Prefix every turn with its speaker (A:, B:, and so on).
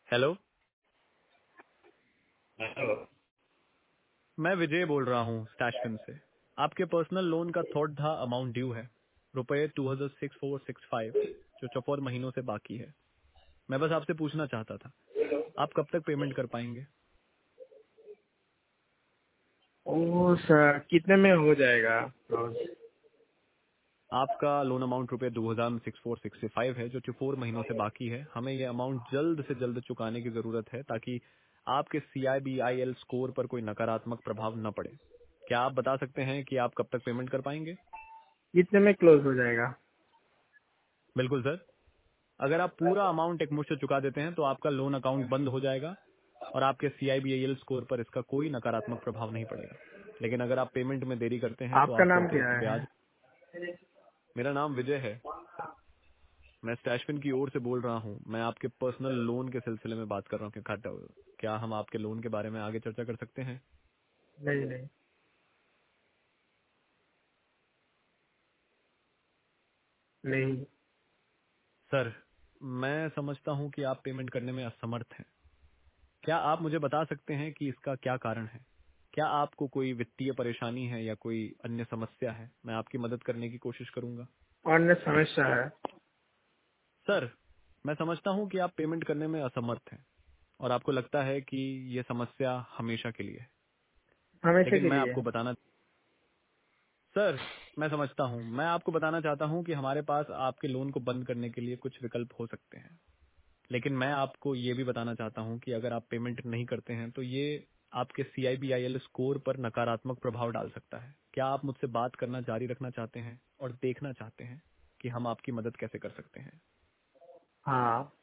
A: Hello.
B: Hello.
A: मैं विजय बोल रहा हूँ स्टैशफिन से। आपके पर्सनल लोन का थॉट था, अमाउंट ड्यू है रुपए 206465 जो 54 महीनों से बाकी है। मैं बस आपसे पूछना चाहता था, आप कब तक पेमेंट कर पाएंगे?
B: ओ सर, कितने में हो जाएगा रोज?
A: आपका लोन अमाउंट रुपए 206465 है जो 54 महीनों से बाकी है। हमें ये अमाउंट जल्द से जल्द चुकाने की जरूरत है ताकि आपके CIBIL स्कोर पर कोई नकारात्मक प्रभाव न पड़े। क्या आप बता सकते हैं कि आप कब तक पेमेंट कर पाएंगे?
B: कितने में क्लोज हो जाएगा?
A: बिल्कुल सर, अगर आप पूरा अमाउंट एक मुश्त चुका देते हैं तो आपका लोन अकाउंट बंद हो जाएगा और आपके CIBIL स्कोर पर इसका कोई नकारात्मक प्रभाव नहीं पड़ेगा। लेकिन अगर आप पेमेंट में देरी करते हैं तो
B: आपका
A: आपको
B: नाम क्या
A: अतिरिक्त
B: है?
A: ब्याज। मेरा नाम विजय है सर। मैं स्टैशफिन की ओर से बोल रहा हूँ। मैं आपके पर्सनल लोन के सिलसिले में बात कर रहा हूँ। क्या हम आपके लोन के बारे में आगे चर्चा कर सकते हैं?
B: नहीं नहीं। नहीं।
A: सर, मैं समझता हूँ कि आप पेमेंट करने में असमर्थ हैं। क्या आप मुझे बता सकते हैं कि इसका क्या कारण है? क्या आपको कोई वित्तीय परेशानी है या कोई अन्य समस्या है? मैं आपकी मदद करने की कोशिश करूंगा।
B: अन्य समस्या है?
A: सर, मैं समझता हूं कि आप पेमेंट करने में असमर्थ हैं और आपको लगता है कि ये समस्या हमेशा के लिए है।
B: हमेशा
A: लेकिन
B: के
A: मैं
B: लिए
A: आपको
B: है।
A: बताना सर, मैं समझता हूं। मैं आपको बताना चाहता हूं कि हमारे पास आपके लोन को बंद करने के लिए कुछ विकल्प हो सकते हैं। लेकिन मैं आपको ये भी बताना चाहता हूं कि अगर आप पेमेंट नहीं करते हैं तो ये आपके CIBIL स्कोर पर नकारात्मक प्रभाव डाल सकता है। क्या आप मुझसे बात करना जारी रखना चाहते हैं और देखना चाहते हैं कि हम आपकी मदद कैसे कर सकते हैं?
B: हाँ।